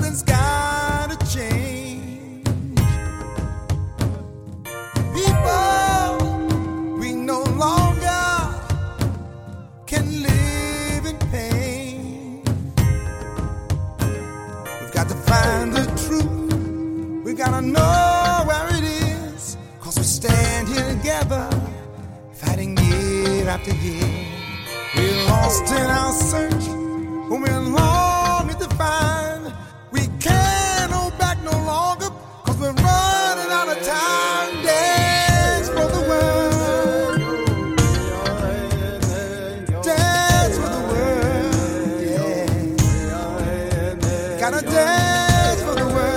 Something's gotta change. People, we no longer can live in pain. We've got to find the truth. We gotta know where it is. 'Cause we stand here together, fighting year after year. We're lost in our search, but we're longing to find. We can't hold back no longer, 'cause we're running out of time. Dance for the world. Dance for the world. Yeah. Gotta dance for the world.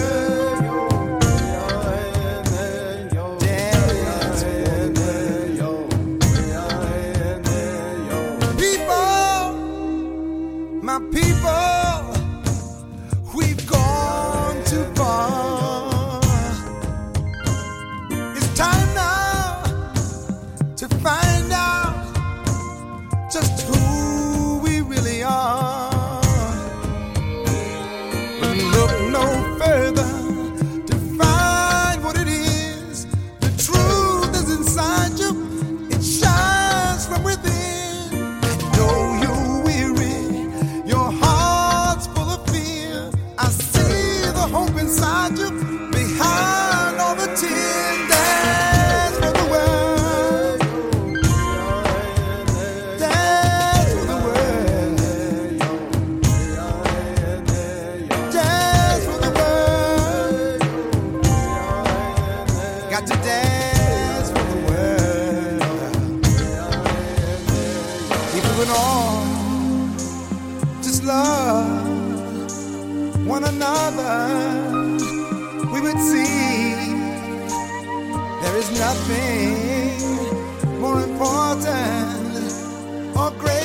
My people, we've gone too far. It's time now to find out just who we really are. But look no further to find what it is. The truth is inside you. It shines from within. I know you're weary. Your heart's full of fear. I see the hope inside you, behind all the tears. Dance for the world. Dance for the world. Dance for the world. Got to dance for the world. If we went on, just love one another, we would see there is nothing more important or greater.